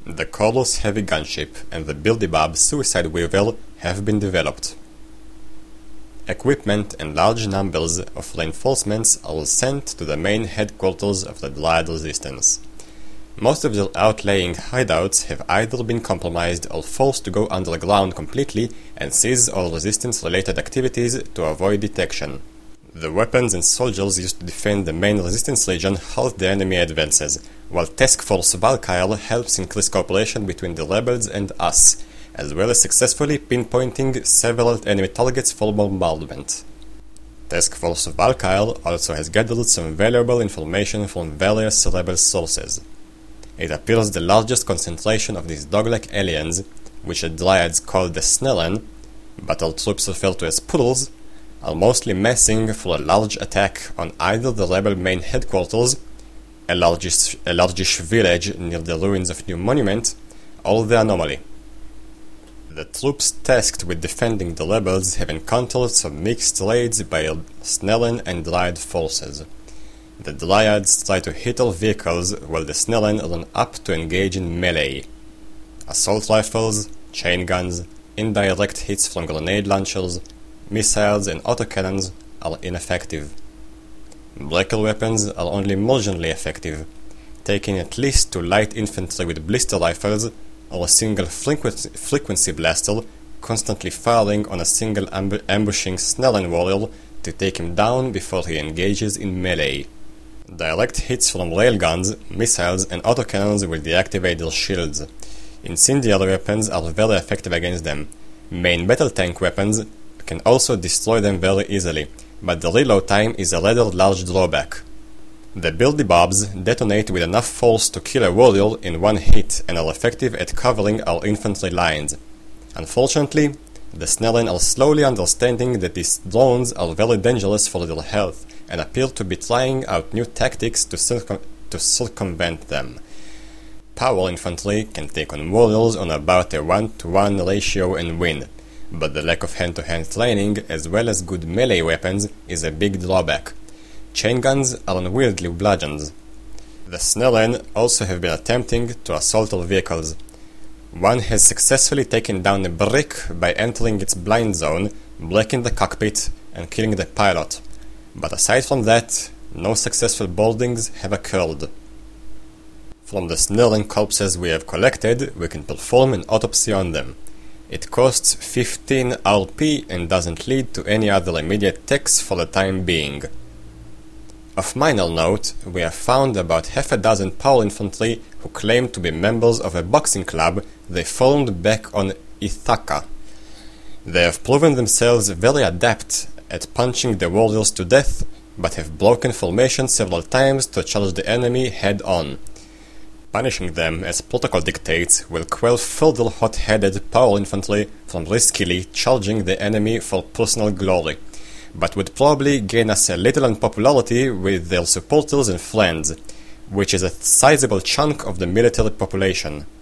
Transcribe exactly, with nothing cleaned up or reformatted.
The Corlus heavy gunship and the Bilderberg Suicide Weevil have been developed. Equipment and large numbers of reinforcements are sent to the main headquarters of the Dryad Resistance. Most of their outlying hideouts have either been compromised or forced to go underground completely and cease all resistance-related activities to avoid detection. The weapons and soldiers used to defend the main resistance region halt the enemy advances, while Task Force Valkyrie helps increase cooperation between the rebels and us, as well as successfully pinpointing several enemy targets for bombardment. Task Force Valkyrie also has gathered some valuable information from various rebel sources. It appears the largest concentration of these dog-like aliens, which the Dryads call the Snellen, but our troops refer to as Poodles, are mostly massing for a large attack on either the rebel main headquarters, a largish, a largish village near the ruins of New Monument, or the Anomaly. The troops tasked with defending the rebels have encountered some mixed raids by Snellen and Dryad forces. The Dryads try to hit all vehicles while the Snellen run up to engage in melee. Assault rifles, chain guns, indirect hits from grenade launchers, missiles and autocannons are ineffective. Breaker weapons are only marginally effective, taking at least to light infantry with blister rifles or a single frequency, frequency blaster constantly firing on a single amb ambushing Snellen warrior to take him down before he engages in melee. Direct hits from railguns, missiles and autocannons will deactivate their shields. Incendiary weapons are very effective against them. Main battle tank weapons can also destroy them very easily, but the reload time is a rather large drawback. The Bilderbergs detonate with enough force to kill a warrior in one hit and are effective at covering our infantry lines. Unfortunately, the Snellen are slowly understanding that these drones are very dangerous for their health and appear to be trying out new tactics to, circum to circumvent them. Power infantry can take on warriors on about a one to one ratio and win, but the lack of hand-to-hand training as well as good melee weapons is a big drawback. Chain guns are unwieldy bludgeons. The Snellen also have been attempting to assault our vehicles. One has successfully taken down a brick by entering its blind zone, breaking the cockpit and killing the pilot. But aside from that, no successful boardings have occurred. From the Snellen corpses we have collected, we can perform an autopsy on them. It costs fifteen R P and doesn't lead to any other immediate techs for the time being. Of minor note, we have found about half a dozen power infantry who claim to be members of a boxing club they formed back on Ithaca. They have proven themselves very adept at punching the warriors to death, but have broken formation several times to charge the enemy head-on. Punishing them, as protocol dictates, will quell further hot-headed power infantry from riskily charging the enemy for personal glory, but would probably gain us a little unpopularity with their supporters and friends, which is a sizable chunk of the military population.